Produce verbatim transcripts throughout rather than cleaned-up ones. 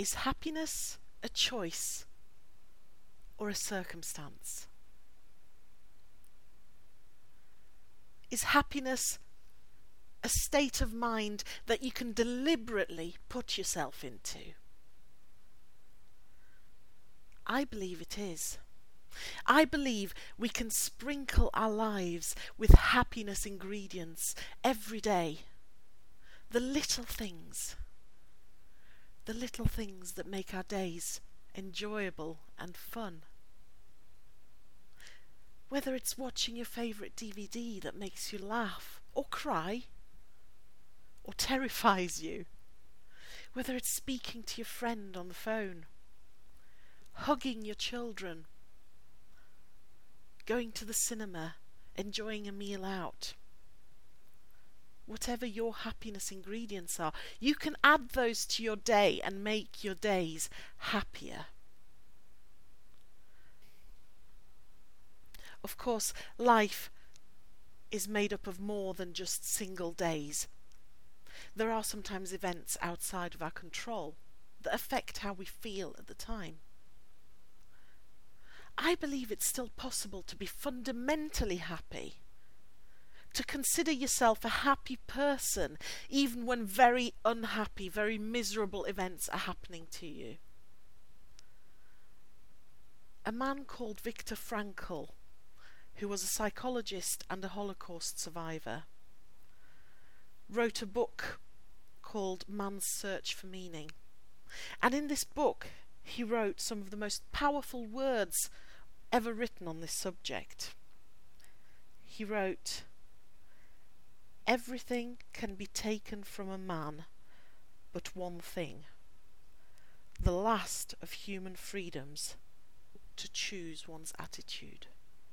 Is happiness a choice or a circumstance? Is happiness a state of mind that you can deliberately put yourself into? I believe it is. I believe we can sprinkle our lives with happiness ingredients every day. The little things. The little things that make our days enjoyable and fun. Whether it's watching your favourite D V D that makes you laugh or cry or terrifies you. Whether it's speaking to your friend on the phone, hugging your children, going to the cinema, enjoying a meal out. Whatever your happiness ingredients are, you can add those to your day and make your days happier. Of course, life is made up of more than just single days. There are sometimes events outside of our control that affect how we feel at the time. I believe it's still possible to be fundamentally happy, to consider yourself a happy person even when very unhappy, very miserable events are happening to you. A man called Viktor Frankl, who was a psychologist and a Holocaust survivor, wrote a book called Man's Search for Meaning. And in this book, he wrote some of the most powerful words ever written on this subject. He wrote, "Everything can be taken from a man, but one thing, the last of human freedoms, to choose one's attitude."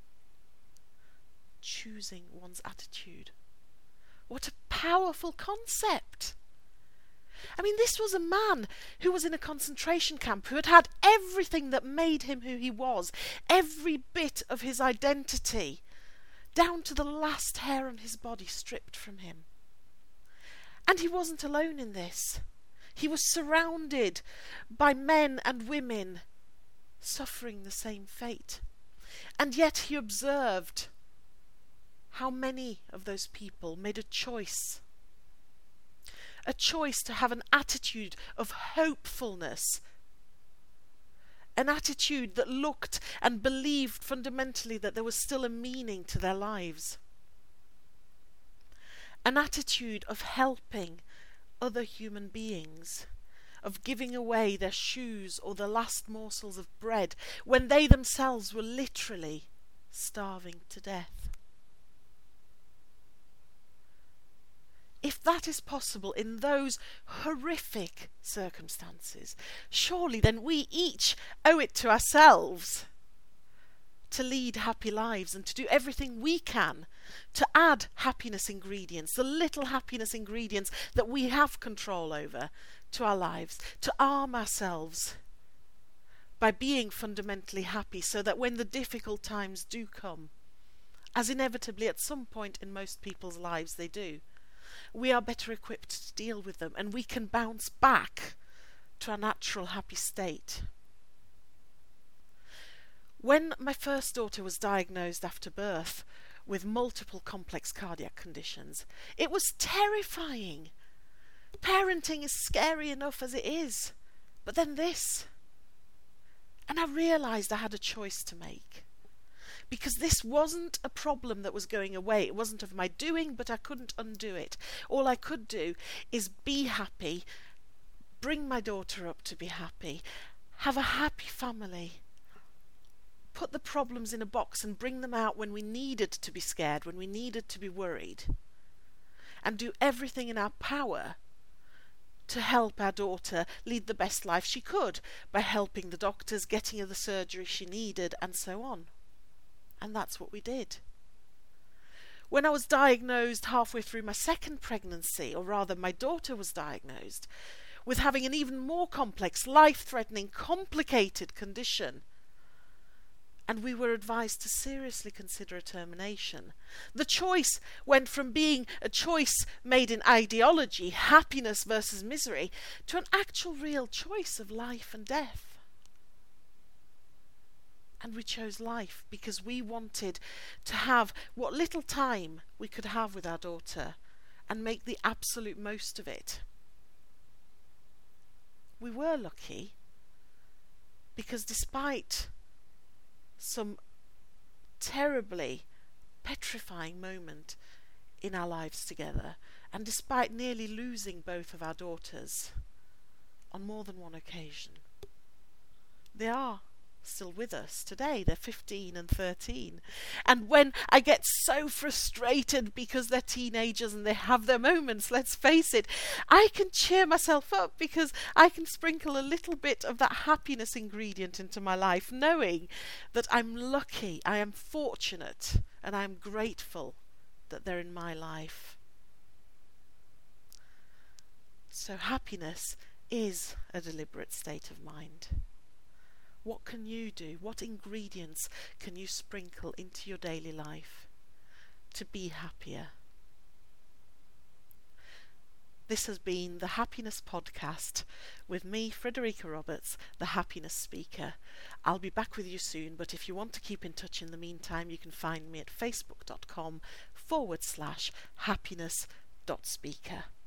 Choosing one's attitude. What a powerful concept! I mean, this was a man who was in a concentration camp, who had had everything that made him who he was, every bit of his identity, down to the last hair on his body stripped from him. And he wasn't alone in this. He was surrounded by men and women suffering the same fate. And yet he observed how many of those people made a choice. A choice to have an attitude of hopefulness. An attitude that looked and believed fundamentally that there was still a meaning to their lives. An attitude of helping other human beings, of giving away their shoes or the last morsels of bread when they themselves were literally starving to death. If that is possible in those horrific circumstances, surely then we each owe it to ourselves to lead happy lives and to do everything we can to add happiness ingredients, the little happiness ingredients that we have control over, to our lives, to arm ourselves by being fundamentally happy so that when the difficult times do come, as inevitably at some point in most people's lives they do, we are better equipped to deal with them and we can bounce back to our natural happy state. When my first daughter was diagnosed after birth with multiple complex cardiac conditions, it was terrifying. Parenting is scary enough as it is, but then this. And I realised I had a choice to make. Because this wasn't a problem that was going away. It wasn't of my doing, but I couldn't undo it. All I could do is be happy, bring my daughter up to be happy, have a happy family, put the problems in a box and bring them out when we needed to be scared, when we needed to be worried, and do everything in our power to help our daughter lead the best life she could by helping the doctors, getting her the surgery she needed, and so on. And that's what we did. When I was diagnosed halfway through my second pregnancy, or rather my daughter was diagnosed, with having an even more complex, life-threatening, complicated condition, and we were advised to seriously consider a termination. The choice went from being a choice made in ideology, happiness versus misery, to an actual real choice of life and death. And we chose life because we wanted to have what little time we could have with our daughter and make the absolute most of it. We were lucky because despite some terribly petrifying moment in our lives together, and despite nearly losing both of our daughters on more than one occasion, they are still with us today. They're fifteen and thirteen, and when I get so frustrated because they're teenagers and they have their moments, let's face it, I can cheer myself up because I can sprinkle a little bit of that happiness ingredient into my life, knowing that I'm lucky, I am fortunate, and I'm grateful that they're in my life. So happiness is a deliberate state of mind. What can you do? What ingredients can you sprinkle into your daily life to be happier? This has been the Happiness Podcast with me, Frederica Roberts, the Happiness Speaker. I'll be back with you soon, but if you want to keep in touch in the meantime, you can find me at facebook.com forward slash happiness dot speaker.